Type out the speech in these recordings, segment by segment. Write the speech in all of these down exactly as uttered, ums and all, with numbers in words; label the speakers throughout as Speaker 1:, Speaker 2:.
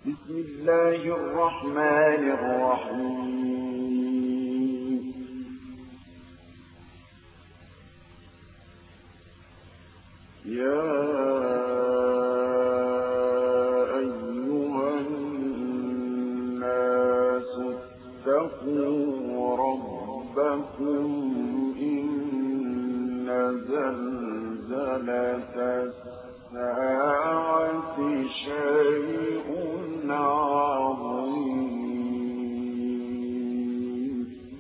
Speaker 1: بسم الله الرحمن الرحيم. يا أيها الناس اتقوا ربكم إن زلزلة الساعة شيء عظيم.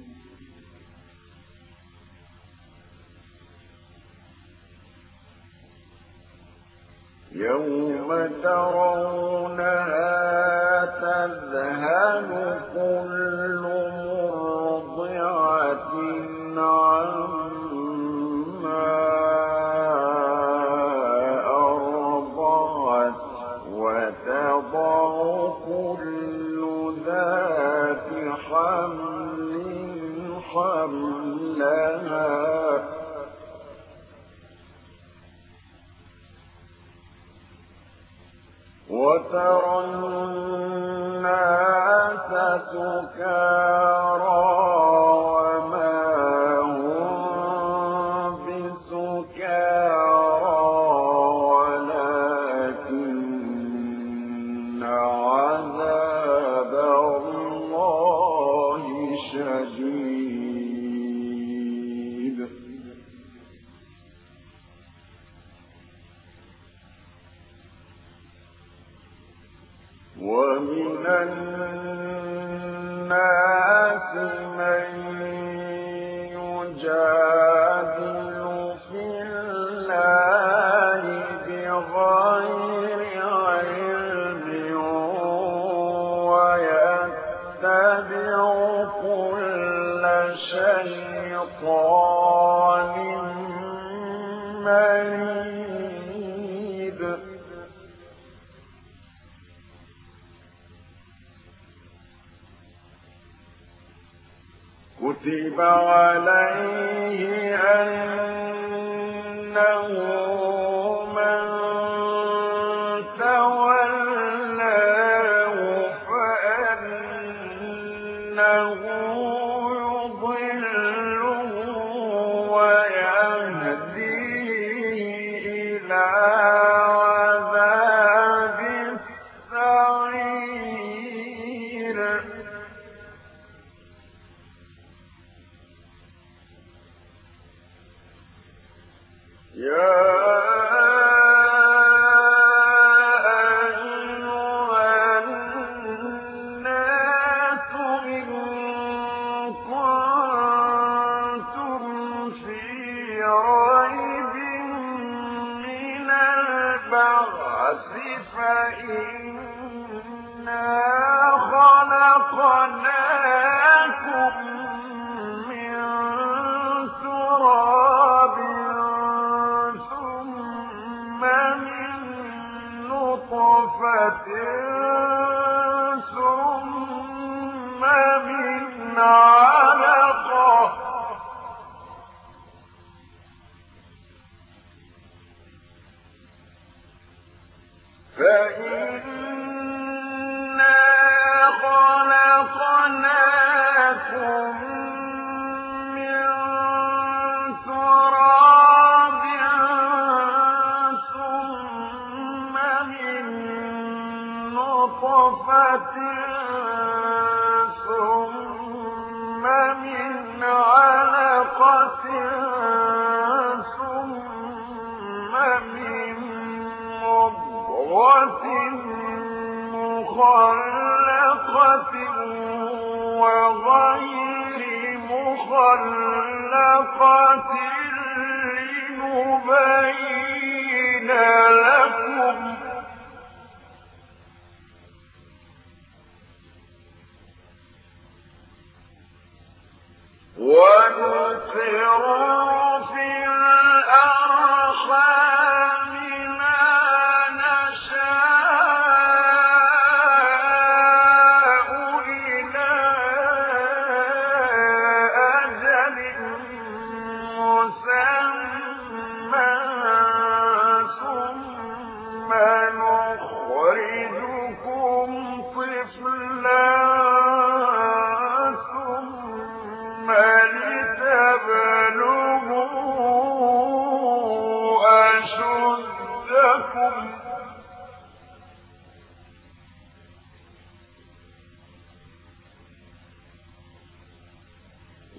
Speaker 1: يوم ترونها تذهل كل مرضعة عما أرضعت وتضع كل ذات حمل حملها وترى الناس سكارى وما هم بسكارى ولكن عذاب الله شديد. ومن الناس من يجادل في الله بغير علم ويتبع كل شيطان مريد. كتب عليه أنه من تولاه فأنه يضله ويهديه إلى عذاب السعير. يا أيها الناس إن كنتم في ريب من البعث فإنا خلقناكم من تراب نطفة ثم من علقة فإنا خلقناكم من تراب ثم من نطفة ثم من علقة ثم من مضغة مخلقة وغير مخلقة لنبين لكم ونقر في الأرحام ما نشاء إلى أجل مسمى ثم نخرجكم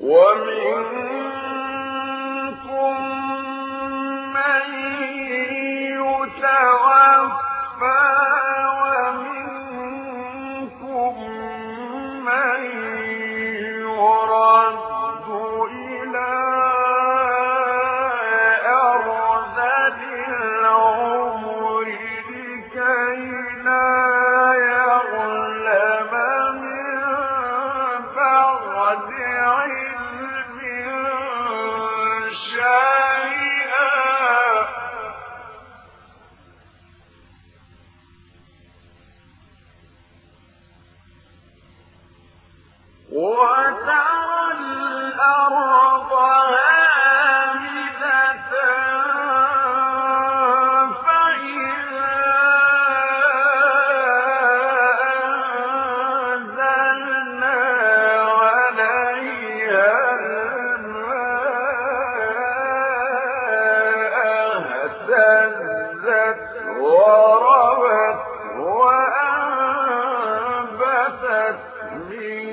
Speaker 1: ومنكم من يتوفى ومنكم من يرد إلى أرذل العمر لكي لا يعلم من بعد علم شيئا وترى الأرض هامدة فإذا أنزلنا عليها الماء اهتزت وربت وأنبتت من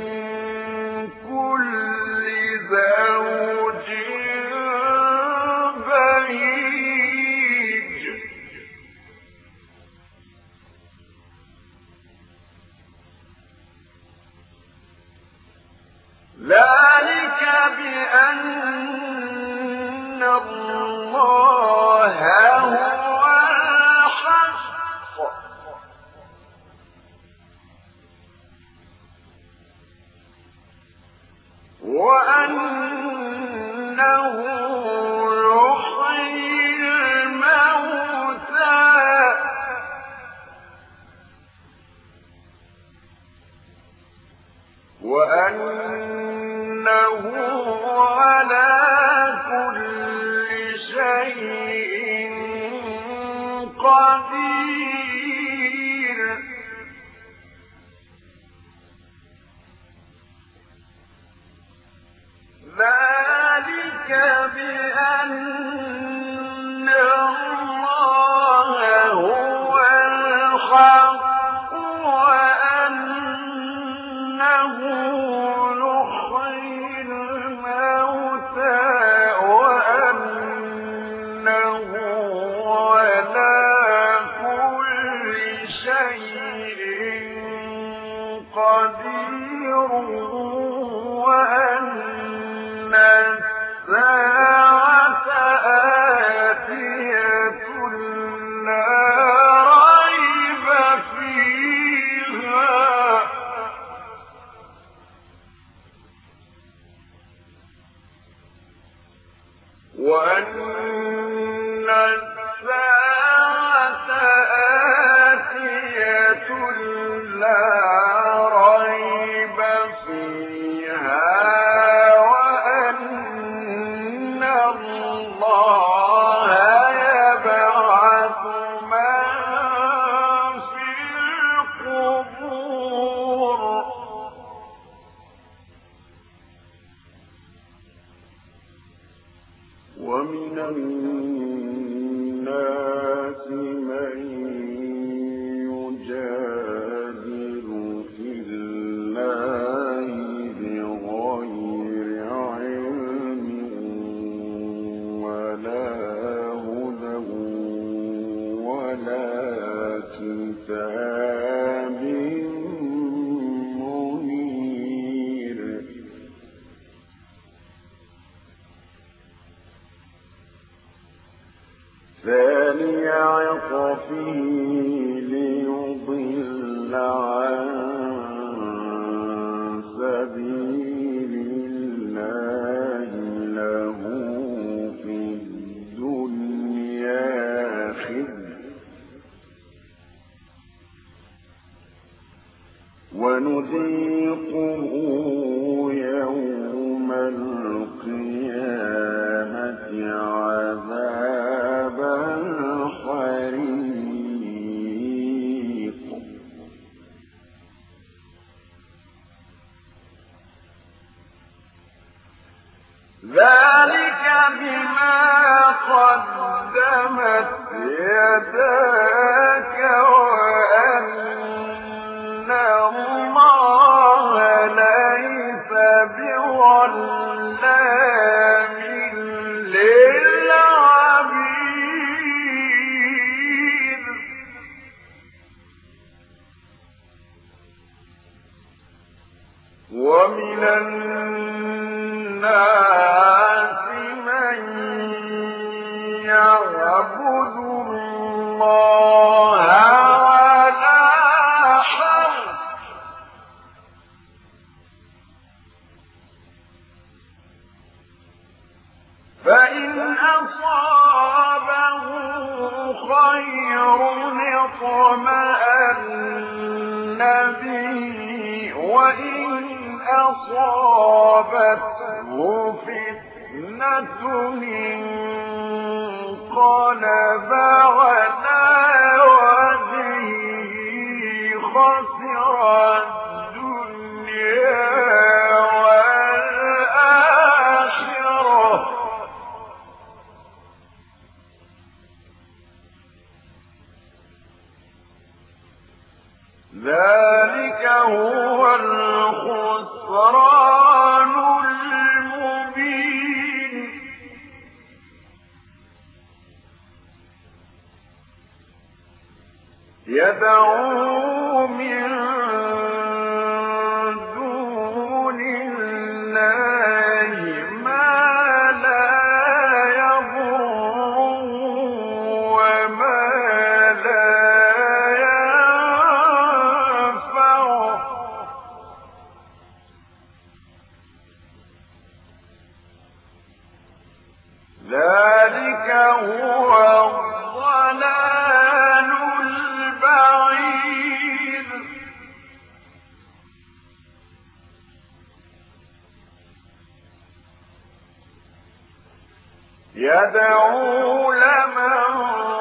Speaker 1: كل زوج بهيج ذلك بأن الله هو الحق وأنه يحيي الموتى وأنه على كل شيء قدير ذلك بأن الله هو الحق وأنه يحيي الموتى وأنه على كل شيء قدير وأن الساعة آتية لا ريب فيها وأن الساعة آتية لا ريب فيها ومن الناس من يجادل في الله بغير علم ولا هدى ولا كتاب منير ثاني عطفه ليضل عن سبيل الله له في الدنيا خزي ونذيقه يوم القيامة عذاب الحريق ذلك بما قدمت يداك وأن الله ليس بظلام ومن الناس من يعبد الله على حرف فإن أصابه خير اطمأن به وإن أصابته فتنة انقلب على وجهه خسر الدنيا والآخرة ذلك هو الخسران المبين يدعو من دون الله ما لا يضره وما لا ينفعه ذلك هو الضلال البعيد يدعو لمن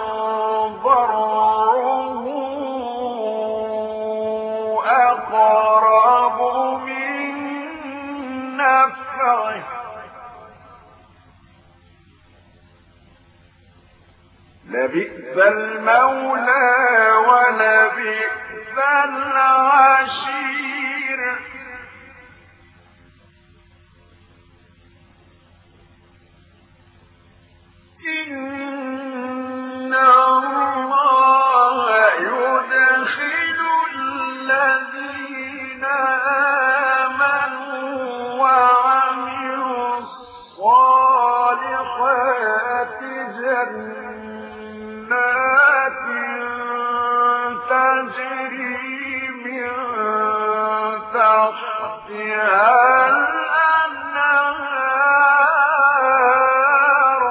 Speaker 1: ضره أقرب من نفعه لبئس المولى ولبئس العشير إن الله يدخل الذين آمنوا وعملوا الصالحات جنات تجري من تحتها الأنهار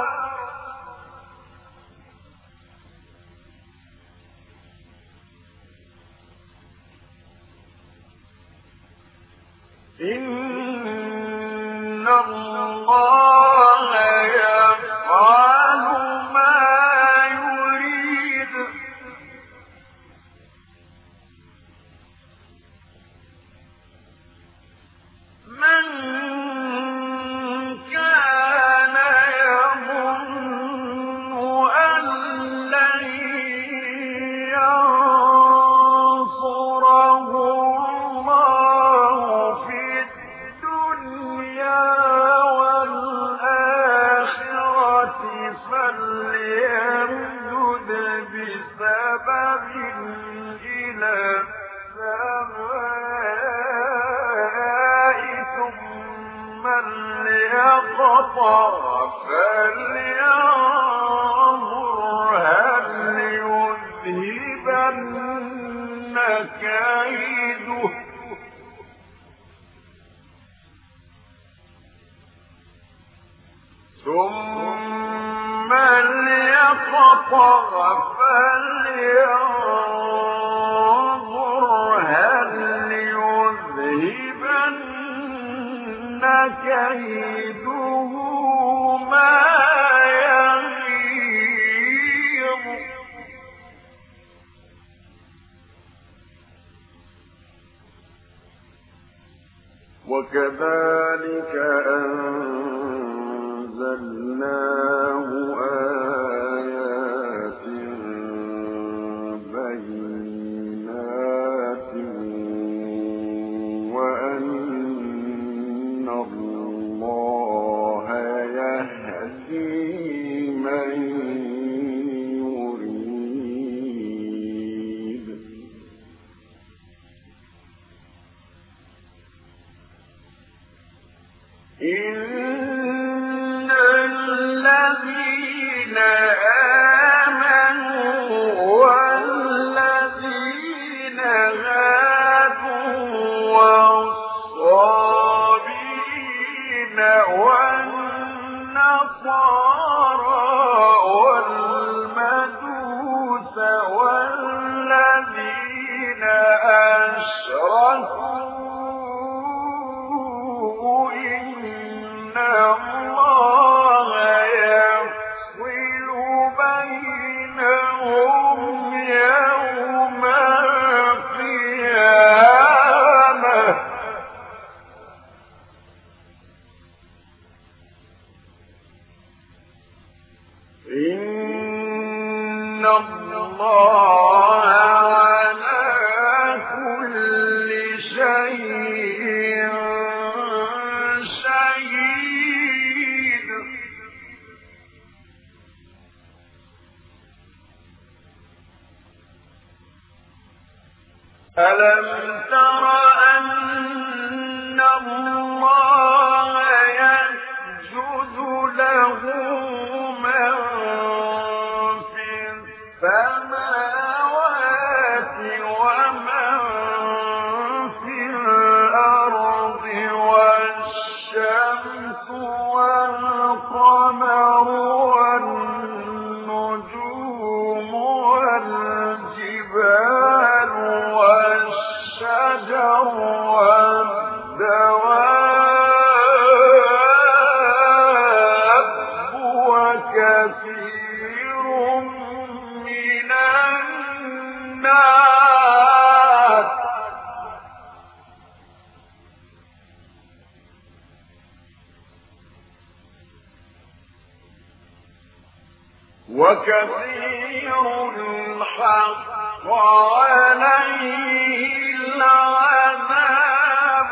Speaker 1: إن الله يفعل ما يريد من كان يظن أن لن ينصره الله في الدنيا والآخرة فليمدد بسبب إلى السماء ثم ليقطع فلينظر هل يذهبن كيده ثم ليقطع فلينظر هل يذهبن كيده ما يغيظ وكذلك أنزلناه آيات بينات وأن الله يهدي من يريد إن الذين آمنوا والذين هادوا والصابئين والنصارى والمجوس والذين أشركوا إن الله يفصل بينهم يوم القيامة إن الله على كل شيء شهيد. ألم تر أن الله يسجد له من في السماوات ومن في الأرض والشمس والقمر والنجوم والجبال والشجر والدواب وكثير من الناس وكثير حق عليه العذاب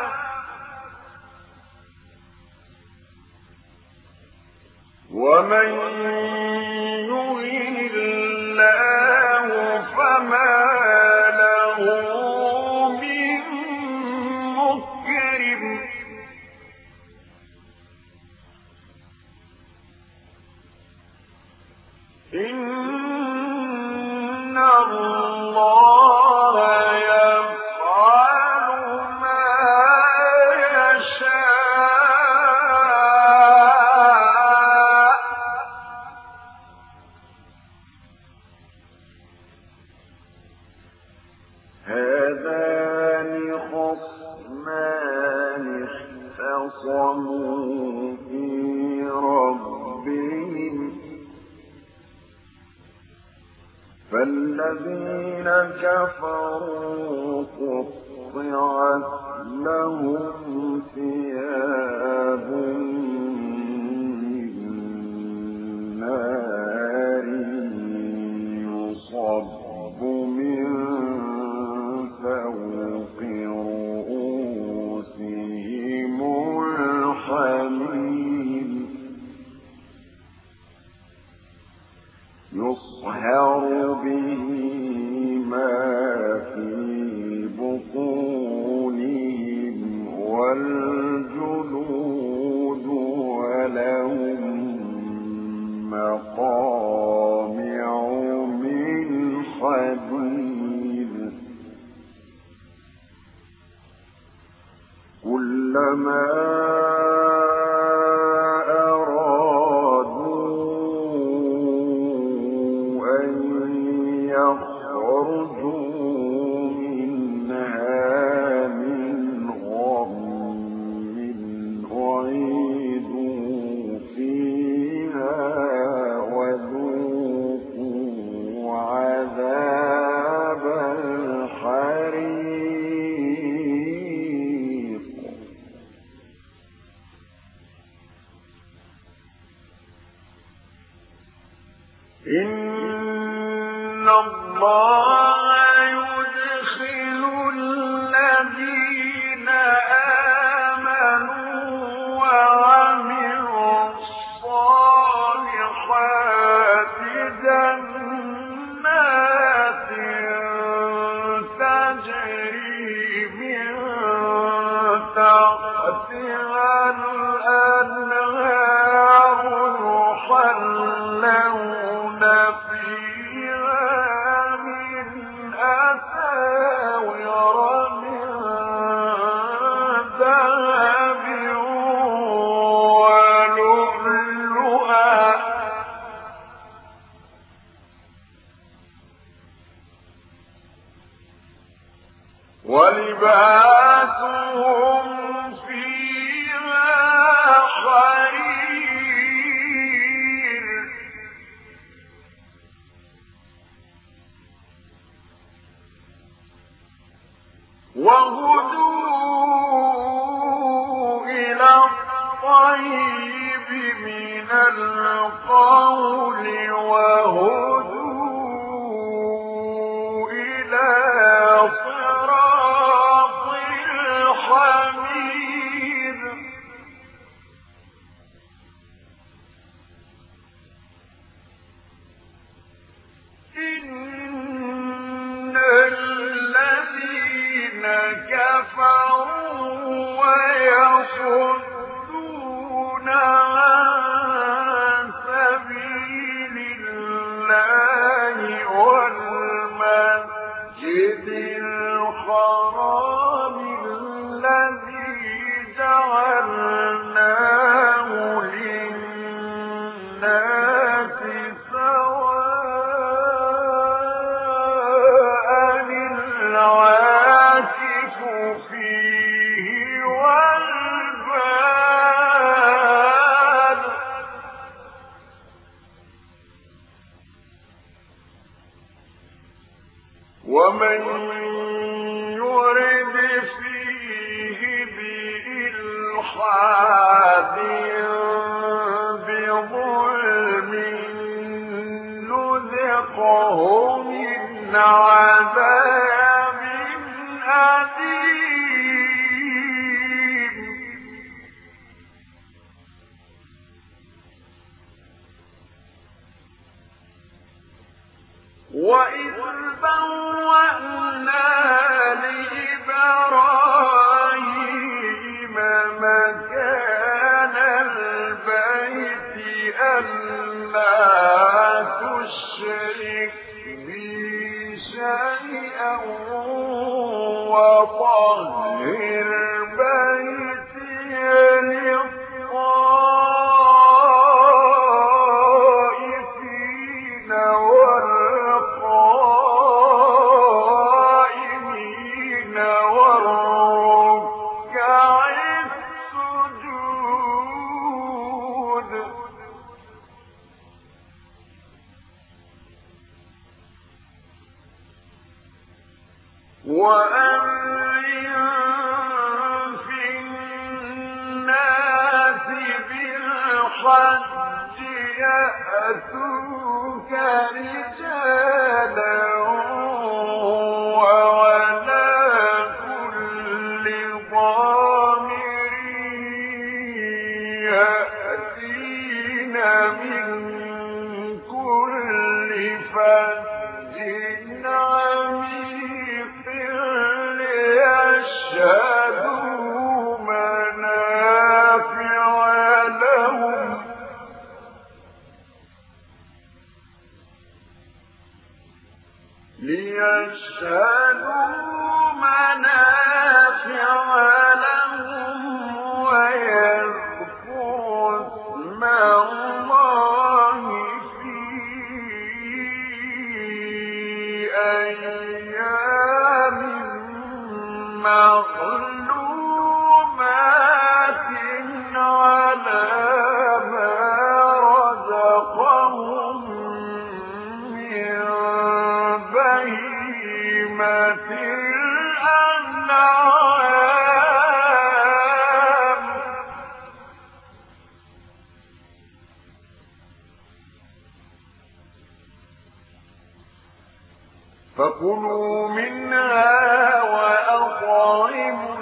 Speaker 1: ومن يهن الله فما له من مكرم إن الله يفعل ما يشاء هذان خصمان اختصموا في ربهم فالذين كفروا قطعت لهم ثياب من نار يصب من فوق رؤوسهم الحميم يصهر به ما في بطونهم والجلود ولهم مقامع من حديد كلما إن الله يدخل الذين آمنوا وعملوا الصالحات جنات تجري من تحتها الأنهار ولباسهم فيها حرير وهدوا إلى الطيب من القول وهدوا إلى صراط الحميد إن الذين كفروا ويصدون عن سبيل الله والمسجد الحرام الذي جعلناه للناس سواء العاكف فيه والباد ومن يرد فيه بإلحاد بظلم نذقه من عذاب أليم وإذ بوأنا لإبراهيم مكان البيت ألا تشرك بي شيئا وطهر بيتي للطائفين والقائمين والركع السجود وأذن في الناس بالحج يأتوك رجالا وعلى كل ضامر يأتين من كل فج عميق ليشهدوا منافع لهم ليشهدوا منافع لهم ويذكروا اسم الله في أيام معلومات على ما رزقهم من بهيمة الأنعام فكلوا منها وأطعموا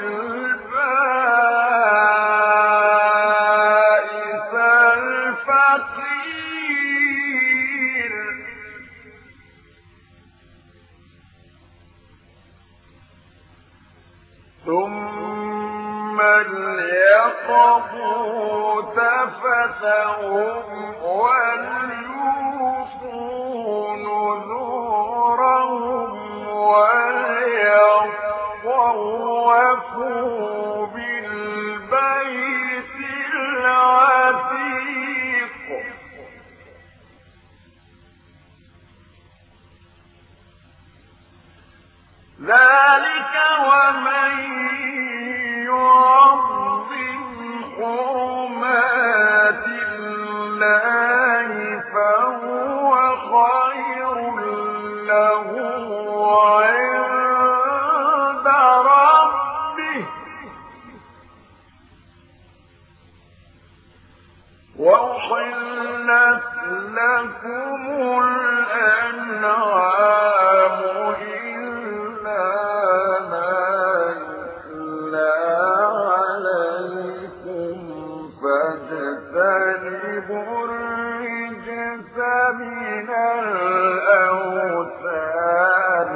Speaker 1: البائس الفقير ثم ليقضوا تفثهم وليوفوا نذورهم وليطوفوا بالبيت العتيق ذلك ومن يعظم حرمات الله فهو خير له عند ربه وأحلت لكم الأنعام إلا ما يتلى عليكم فاجتنبوا الرجس من الأوثان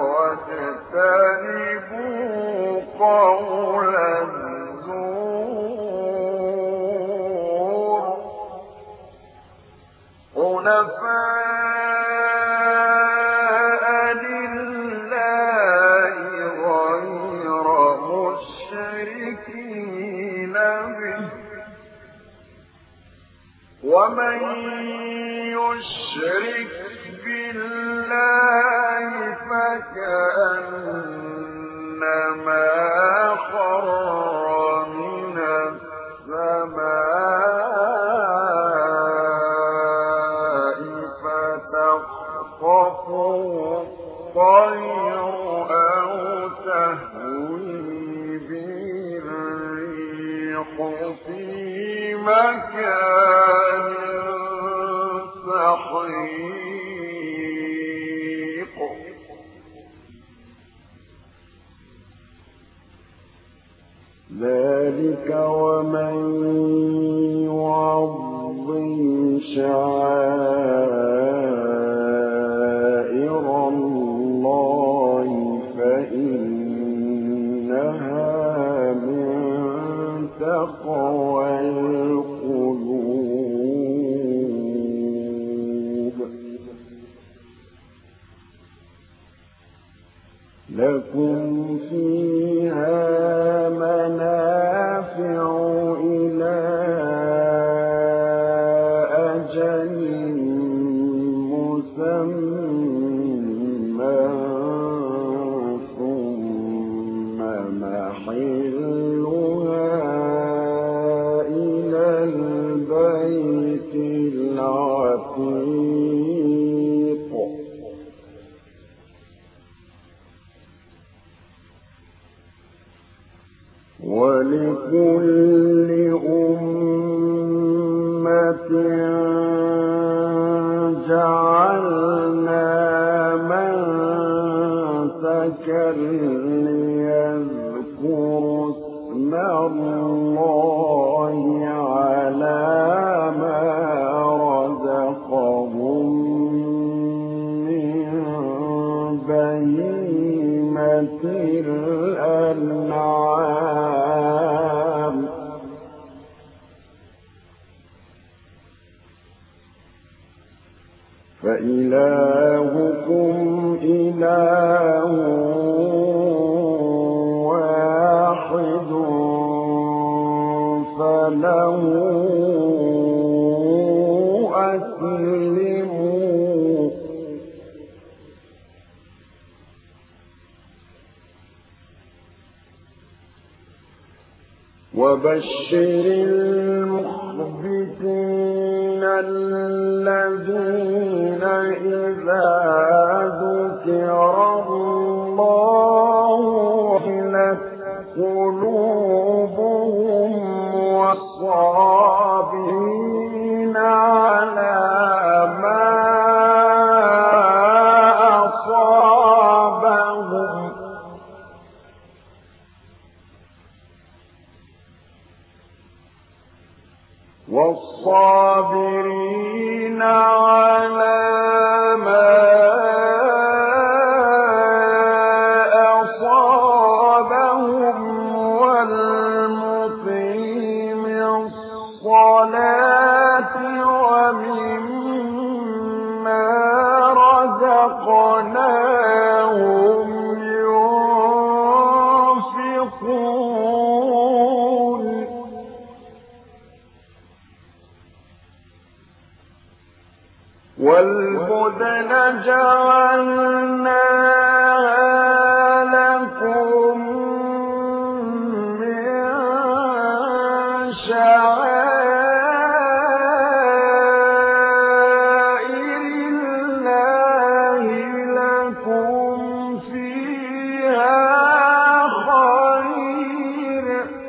Speaker 1: واجتنبوا قول الزور حنفاء لله غير مشركين به ومن يشرك بالله فكأنما خر من السماء فتخطفه الطير أو تهوي به الريح في مكان سحيق ذلك ومن يعظم شعائر الله فإنها من تقوى القلوب لكم فيها منافع إلى أجل مسمى ثم محلها إلى البيت العتيق ولكل أمة جعلنا منسكا ليذكروا اسم الله على ما رزقهم من بهيمة الأنعام فإلهكم إله واحد فله أسلموا وبشر المخبتين الذين إذا ذكر الله وجلت قلوبهم والصابرين على ما أصابهم والصابرين على ما أصابهم والمقيم الصلاة ومما رزقناهم ينفقون والبدن جعلناها شعائر الله لكم فيها خير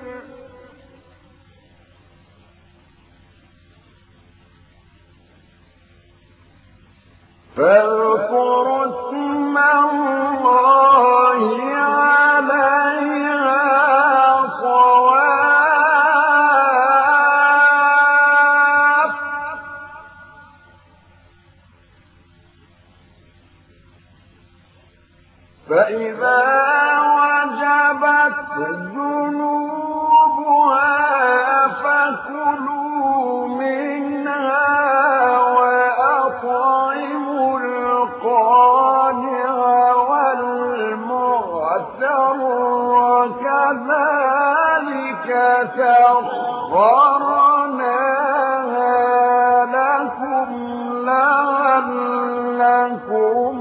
Speaker 1: فاذكروا اسم الله عليها صواف فإذا وجبت جنوبها فكلوا منها وأطعموا القانع والمعتر كذلك سخرناها لكم لعلكم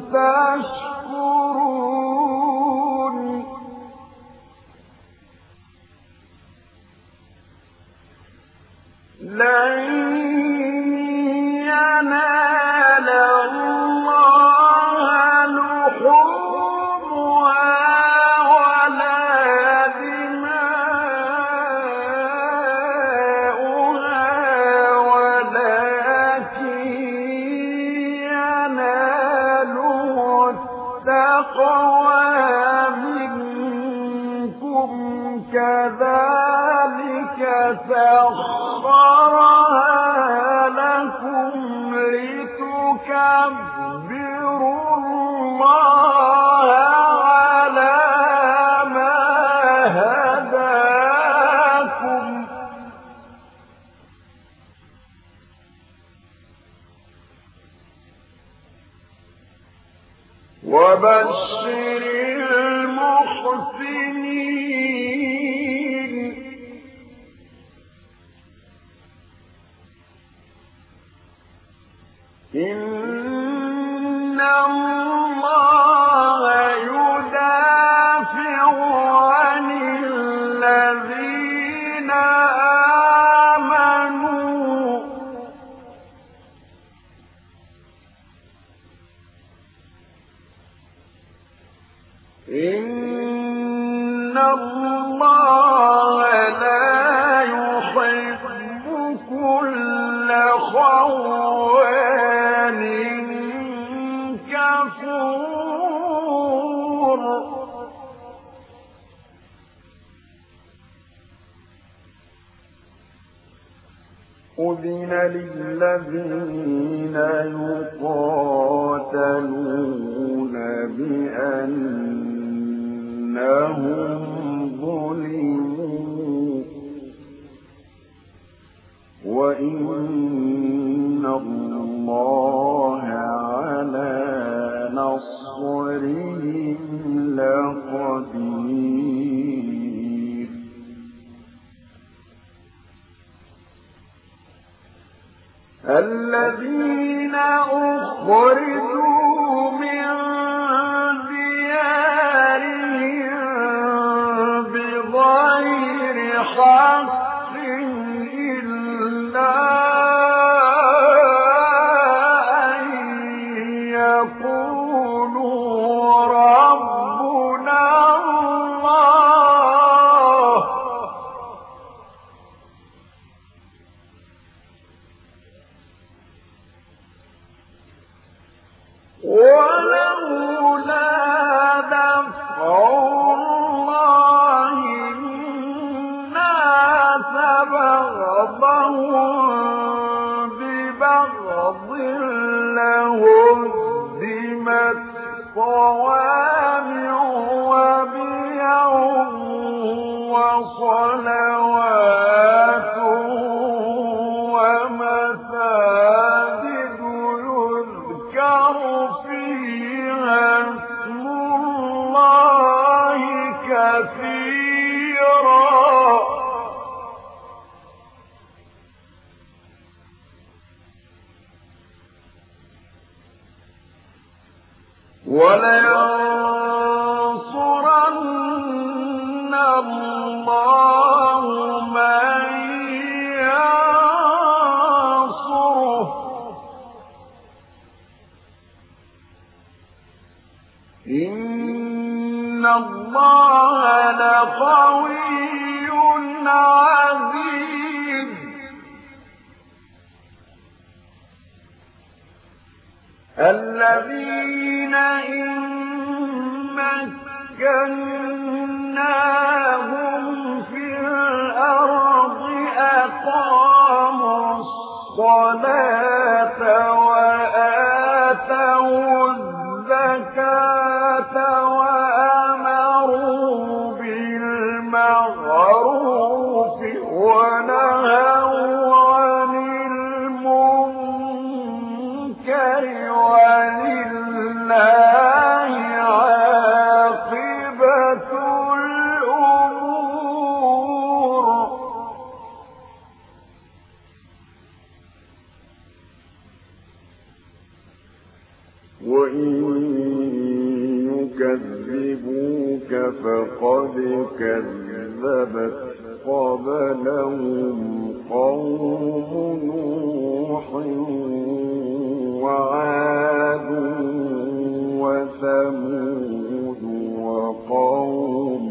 Speaker 1: تشكرون لن ينال الله لحومها ولا دماؤها ولكن يناله التقوى منكم كذلك سخرها لكم لتكبروا الله على ما هداكم وبشر المحسنين إن الله يدافع عن الذين آمنوا إن الله لا يحب كل خوان كفور أذن للذين يقاتلون بأنهم ظلموا وإن الله على نصرهم لقدير الذين أخرجوا من ديارهم بغير حق إلا أن يقولوا ربنا الله ولولا دفع الله الناس بعضهم ببعض لهدمت صوامع وبيع وصلوات ومساجد يذكر فيها اسم الله كثيرا ولينصرن الله من الله لقوي عزيز الذين إن مكناهم في الأرض أقاموا الصلاة وآتوا الزكاة وأمروا بالمعروف ونهوا عن المنكر ولله عاقبة الأمور وإن يكذبوك فقد كذبت قبلهم قوم نوح وعاد وثمود وقوم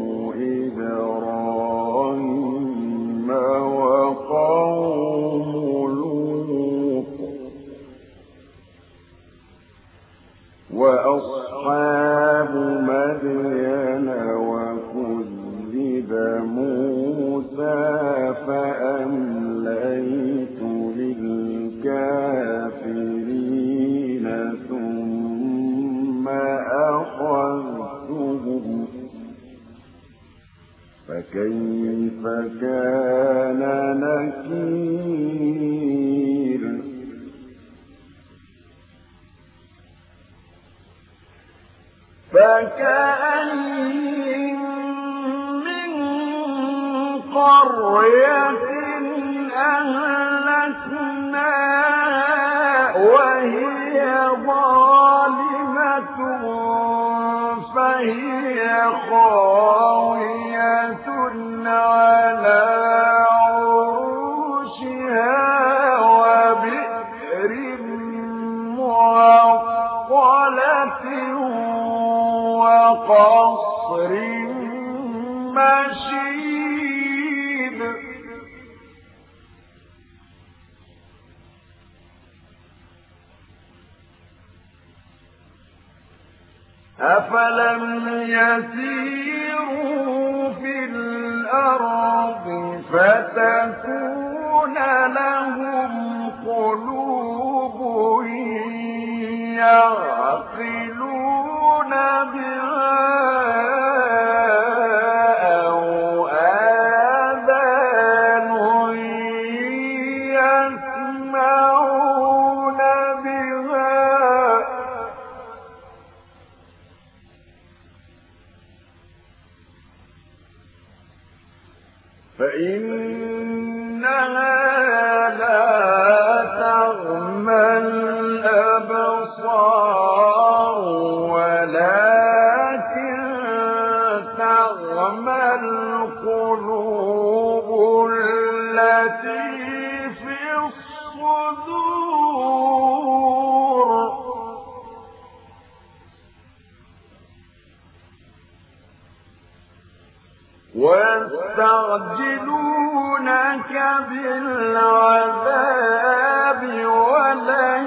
Speaker 1: إبراهيم وقوم لوط وأصحاب مدين وكذب موسى فأمليت للكافرين ثم أخذتهم فكيف كان نكير فكأين من قرية أهلكناها وهي ظالمة فهي خاوية على عروشها وبئر معطلة وقصر مشيد أفلم يسيروا في الأرض فتكون لهم قلوب يعقلون بها أو آذان يسمعون بها فإنها لا تعمى الأبصار ولكن تعمى القلوب التي في الصدور ويستعجلونك بالعذاب ولن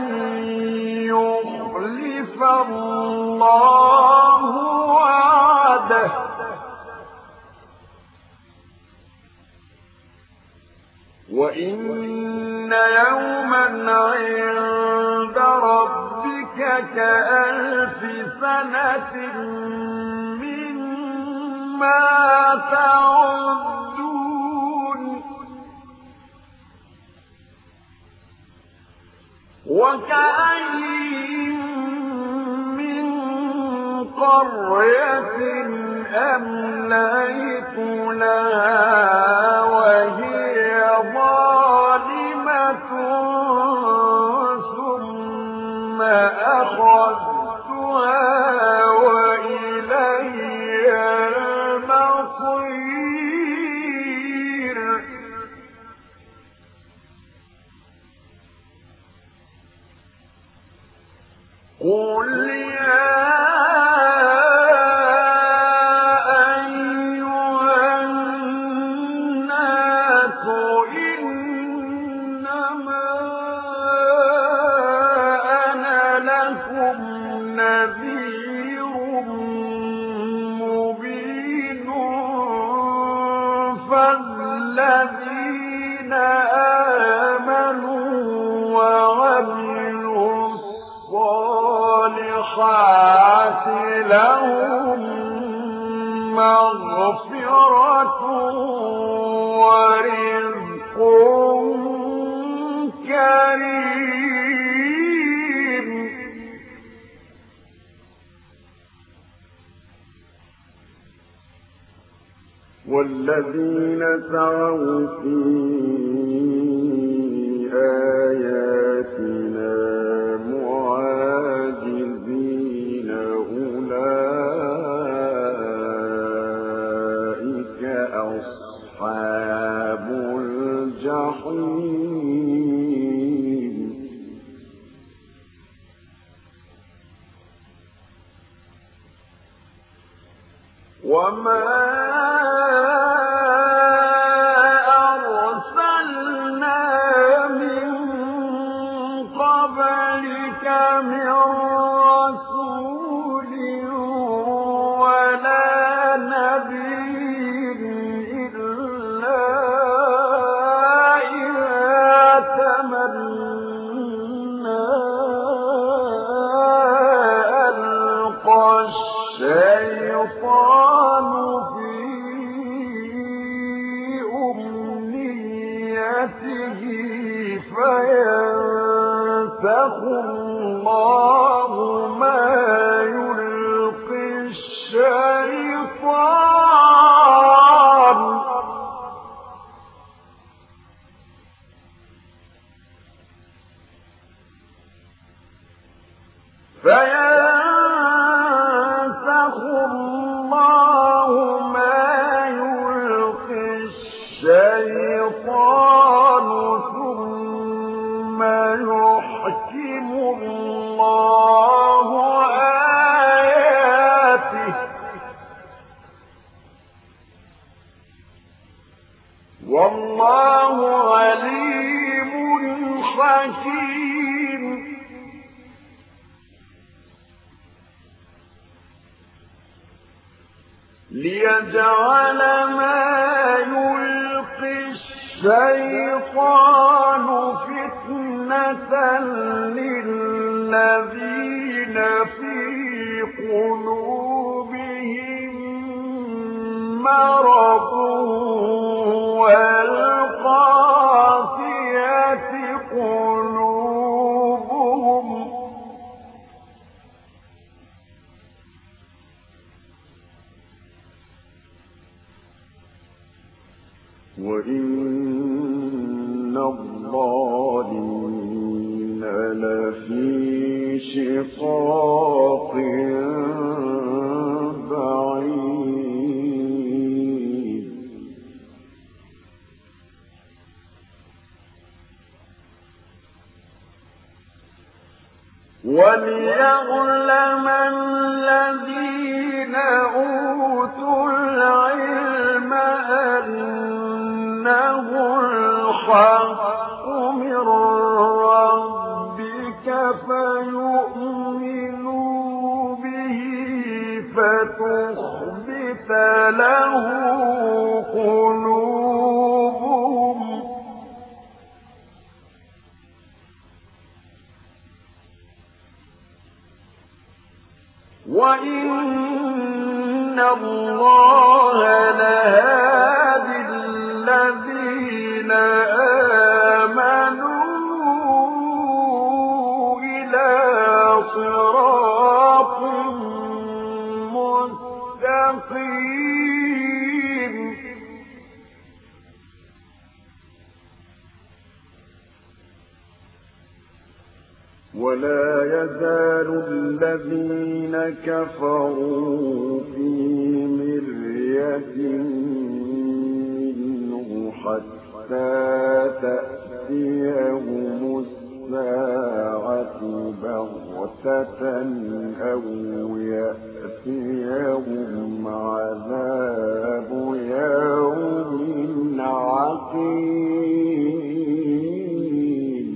Speaker 1: يخلف الله وعده وإن يوما عند ربك كألف سنة مما تعدون وكأين من قرية أمليت لها وهي ظالمة ثم أخذتها وإلي المصير قل يا فالذين آمنوا وعملوا الصالحات لهم مغفرة ورزق كريم. والذين سعوا في آياتنا معاجزين أولئك أصحاب الجحيم. وما الله ما يلقي الشيطان فينسخ الله ما يلقي الشيطان ثم يحكم الله آياته والله عليم حكيم. ليجعل ما يلقي الشيطان فتنة للذين في قلوبهم مرض والقاسية قلوبهم وإن الظالمين لفي شقاق بعيد. وليعلم الذين أوتوا العلم أنه الحق من ربك فيؤمنوا به فتخبت له قلوبهم وإن الله لهادي الذين آمنوا إلى صراط مستقيم. ولا يزال الذين كفروا في مرية منه حتى تأتيهم الساعة بغتة أو يأتيهم عذاب يوم عقيم.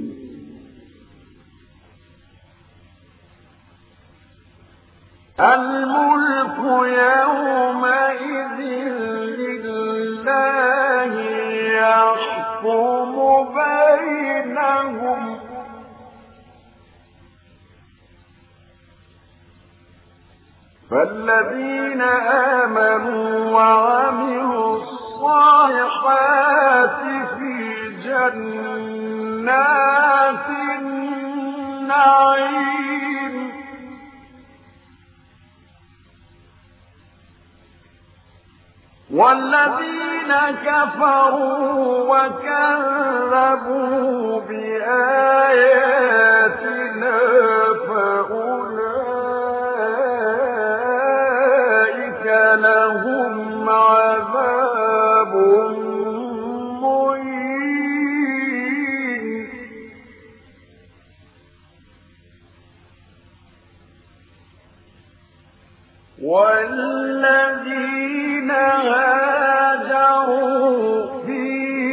Speaker 1: الملك يومئذ لله فالذين آمنوا وعملوا الصالحات في جنات النعيم والذين كفروا وكذبوا بآياتنا فأولئك لهم عذاب مهين والذين هاجروا في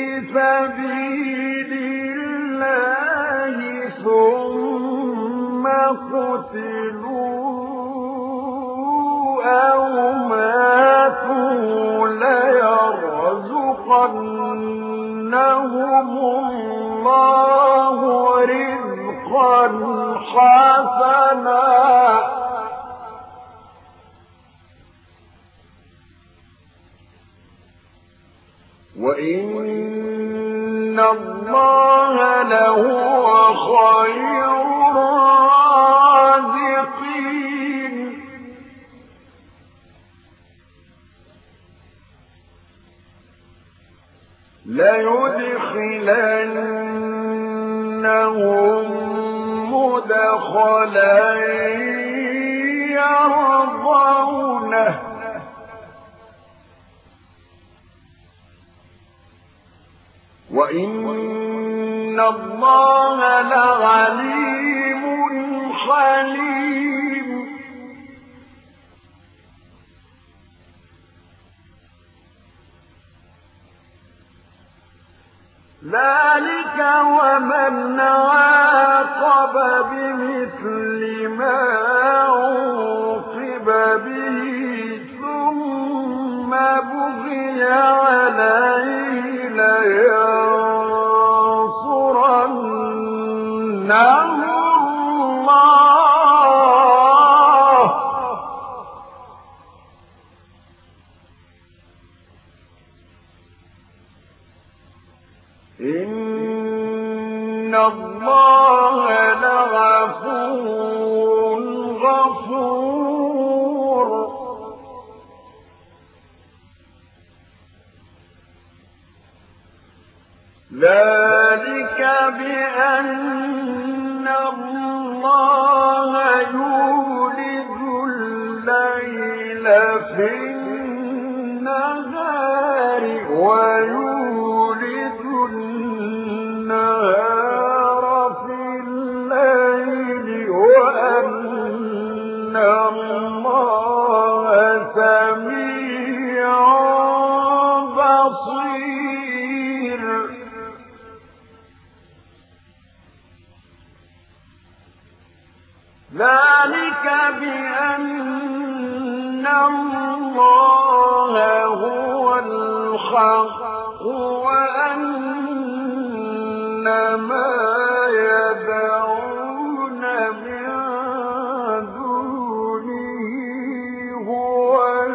Speaker 1: سبيل الله ثم قتلوا أو ماتوا ليرزقنهم الله رزقا حسنا وإن الله لهو خير الرازقين ليدخلنهم مدخلا يرضونه وإن الله لعليم حليم ذلك ومن عاقب بمثل ما عوقب به ثم بغي عليه لينصرنه الله إن الله لغفور غفور ذلك بأن الله يولد الليل في النهار ويولد النهار في الليل وأن الله سميع بصير ذلك بأن الله هو الحق وأن ما يدعون من دونه هو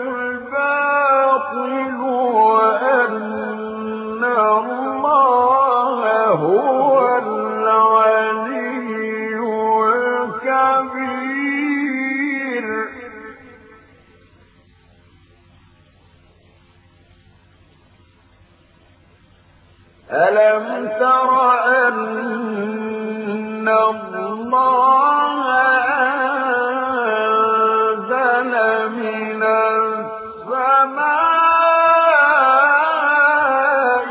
Speaker 1: الباطل وأن الله هو العلي الكبير ألم تر أن الله أنزل من السماء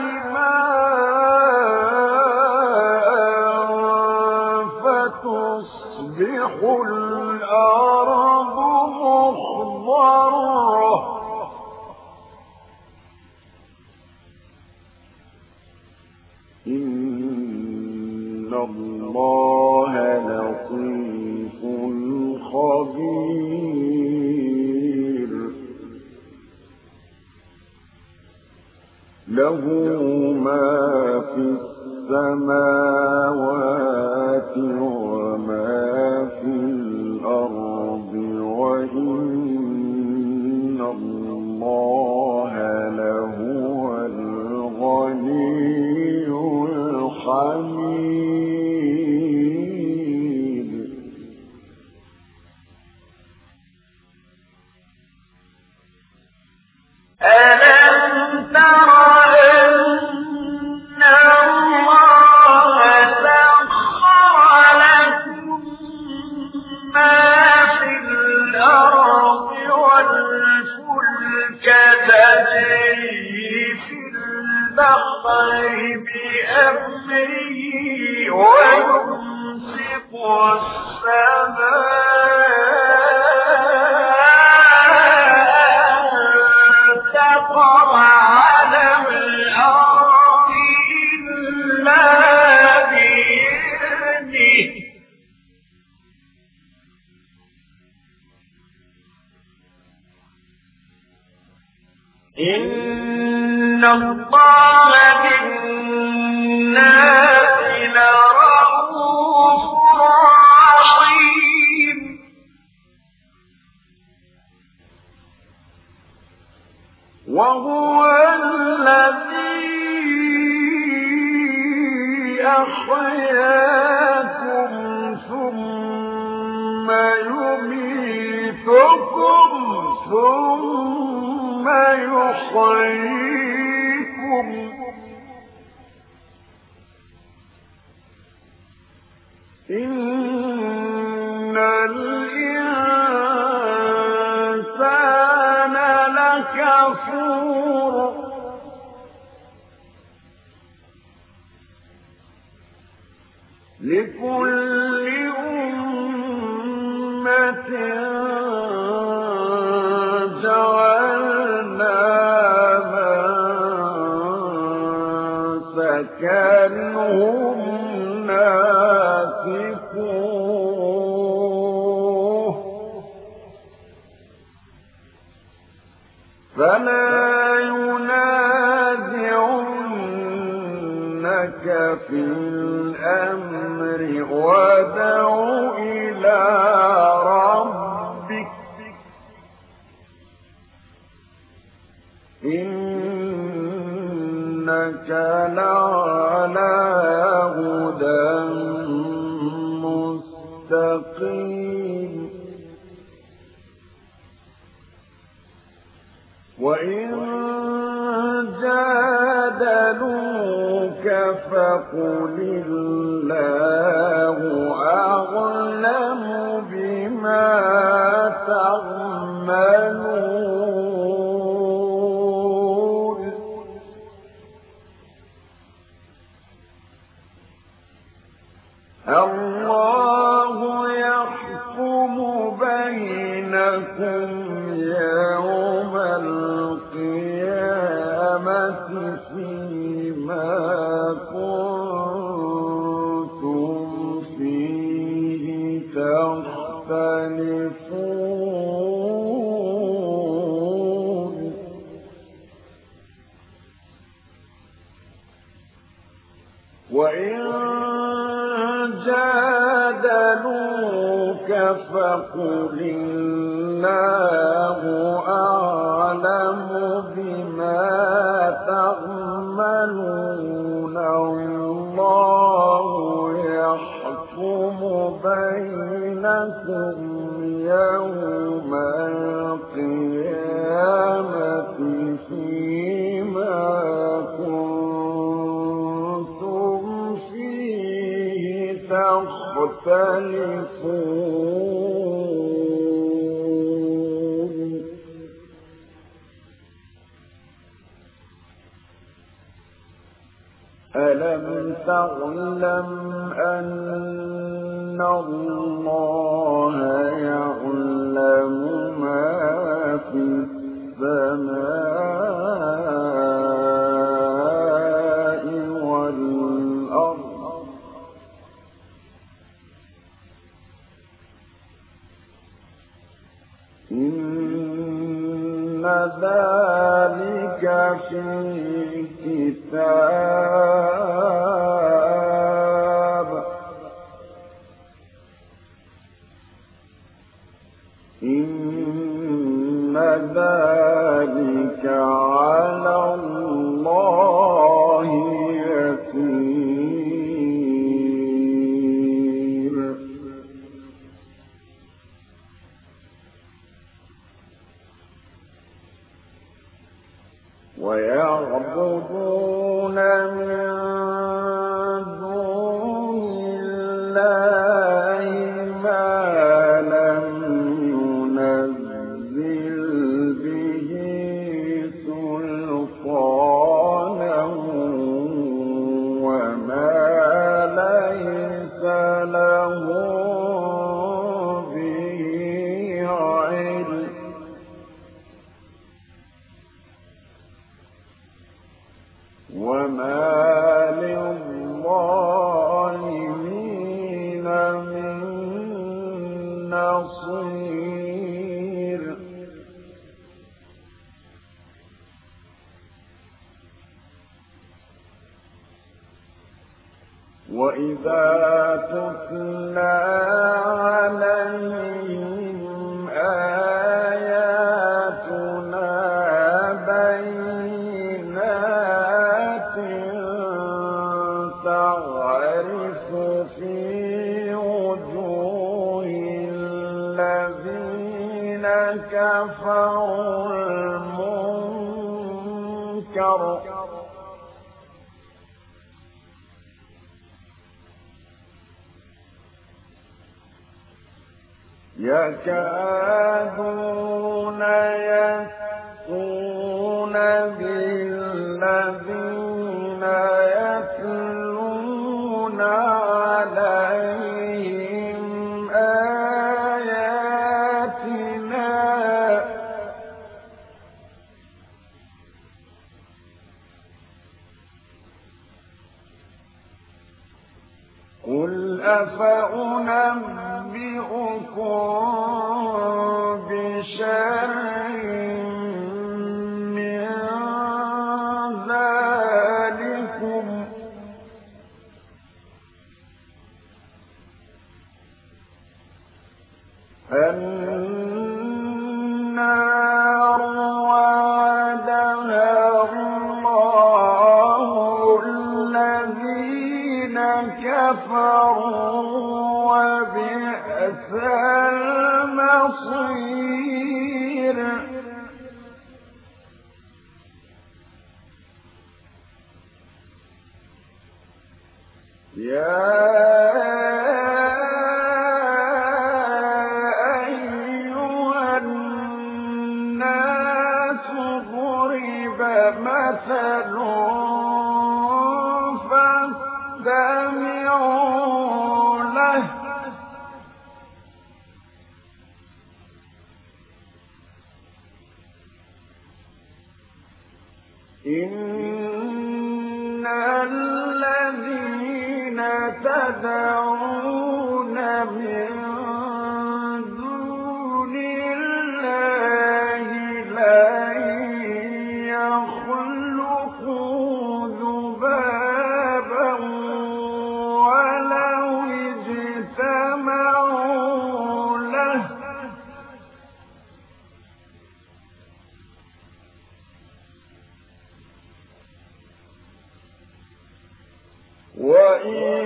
Speaker 1: ماء فتصبح الأرض مخضرة إن الله لطيف خبير له ما في السماوات وما في الأرض وإن حميد
Speaker 2: ألم تر أن الله سخر لكم ما في الأرض والفلك تجري في البحر بأمره ويمسك السماء تقع على الأرض إلا بإذنه إن الله بالناس لرءوف رحيم
Speaker 1: وهو الذي أحياكم ثم يميتكم ثم يحييكم إن الإنسان لكفور لكل أمة جعلنا منسكنهم ناسكوه فلا ينازعنك في الأمر وادع إلى ربك إنك لعلى هدى مستقيم وإن جادلوك فقل الله أعلم بما تعملون الله يحكم بينكم يوم القيامة فيما كنتم فيه تختلفون وإن جادلوك فقل الله أعلم بما تعملون الله يحكم بينكم يوم القيامة فيما كنتم فيه تختلفون ألم تعلم أن الله يعلم ما في السماء والأرض إن ذلك في كتاب إن ذلك على الله يسير اللَّهِ مَا لَمْ يُنَزِّلْ بِهِ سُلْطَانًا وَمَا لَيْسَ لَهُم بِهِ عِلْمٌ ۗ وَمَا لِلظَّالِمِينَ مِن نَّصِيرٍ. وَإِذَا تُتْلَىٰ عَلَيْهِمْ آيَاتُنَا بَيِّنَاتٍ تَعْرِفُ فِي وُجُوهِ الَّذِينَ كَفَرُوا الْمُنكَرَ يَكَادُونَ يَسْطُونَ بِالَّذِينَ يَتْلُونَ عَلَيْهِمْ آيَاتِنَا قُلْ أَفَأُنَبِّئُكُم بِشَرٍّ مِّن ذَٰلِكُمْ النَّارُ وَعَدَهَا اللَّهُ الَّذِينَ كَفَرُوا وَبِئْسَ الْمَصِيرُ. يَا أَيُّهَا النَّاسُ ضُرِبَ مَثَلٌ فَاسْتَمِعُوا لَهُ إِنَّ الَّذِينَ تَدْعُونَ مِن دُونِ اللَّهِ لَن يَخْلُقُوا ذُبَابًا وَلَوِ اجْتَمَعُوا لَهُ وَإِن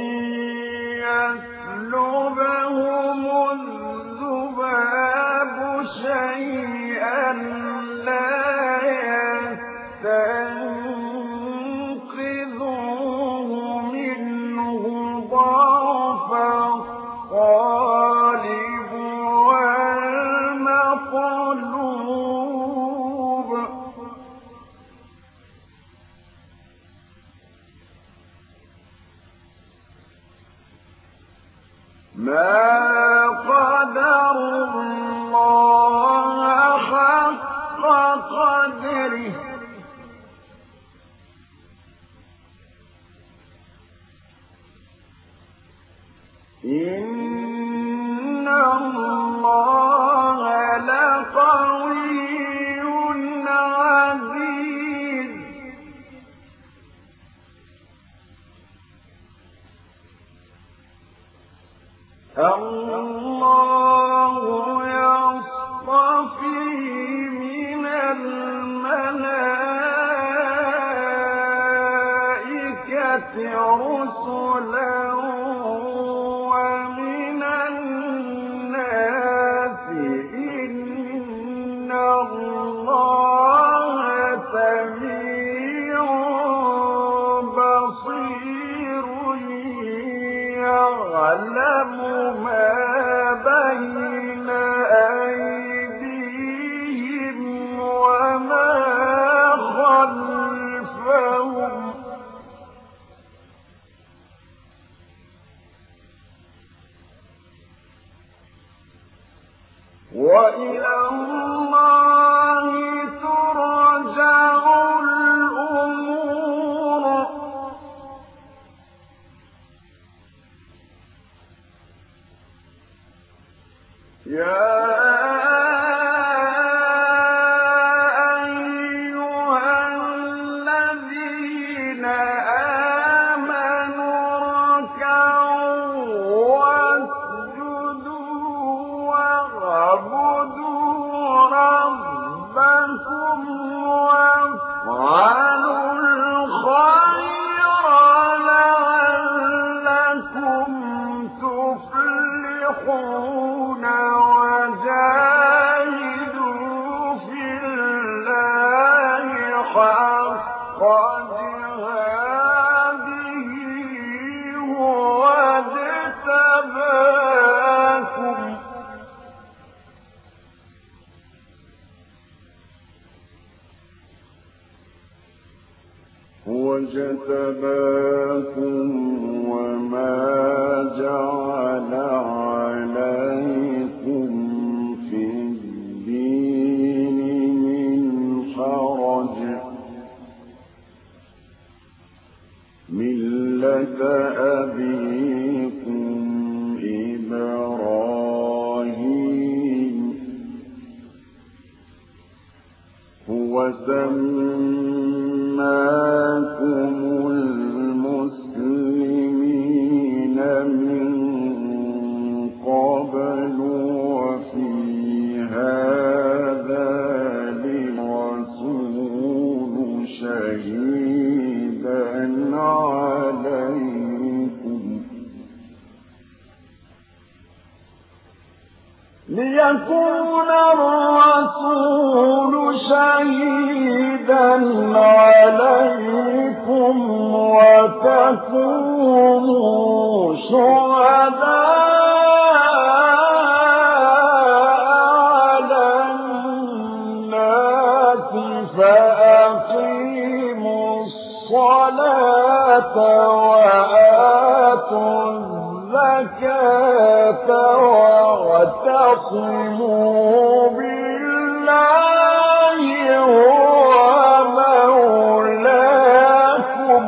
Speaker 1: يَسْلُبْهُمُ الذُّبَابُ شَيْئًا لَّا يَسْتَنقِذُوهُ مِنْهُ ضَعْفَ الطَّالِبِ وَالْمَطْلُوبِ مَا قَدَرُوا اللَّهَ حَقَّ قَدْرِهِ إِنَّ اللَّهَ لَقَوِيٌّ عَزِيزٌ. اللَّهُ يَصْطَفِي مِنَ الْمَلَائِكَةِ رُسُلًا وَمِنَ النَّاسِ ۚ إِنَّ اللَّهَ سَمِيعٌ بَصِيرٌ يَعْلَمُ حق جهاده هو اجتباكم هو اجتباكم وما جعل عليكم في الدين من حرج ملة أبيكم إبراهيم هو سماكم المسلمين من قبل وفي هذا للرسول شهيدا عليكم ليكون الرسول شهيدا عليكم وتكونوا شهداء على الناس فأقيموا الصلاة وآتوا الزكاة واعتصموا بالله هو مولاكم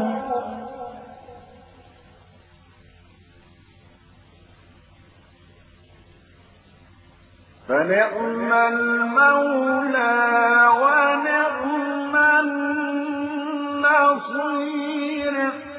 Speaker 1: فنعم المولى ونعم النصير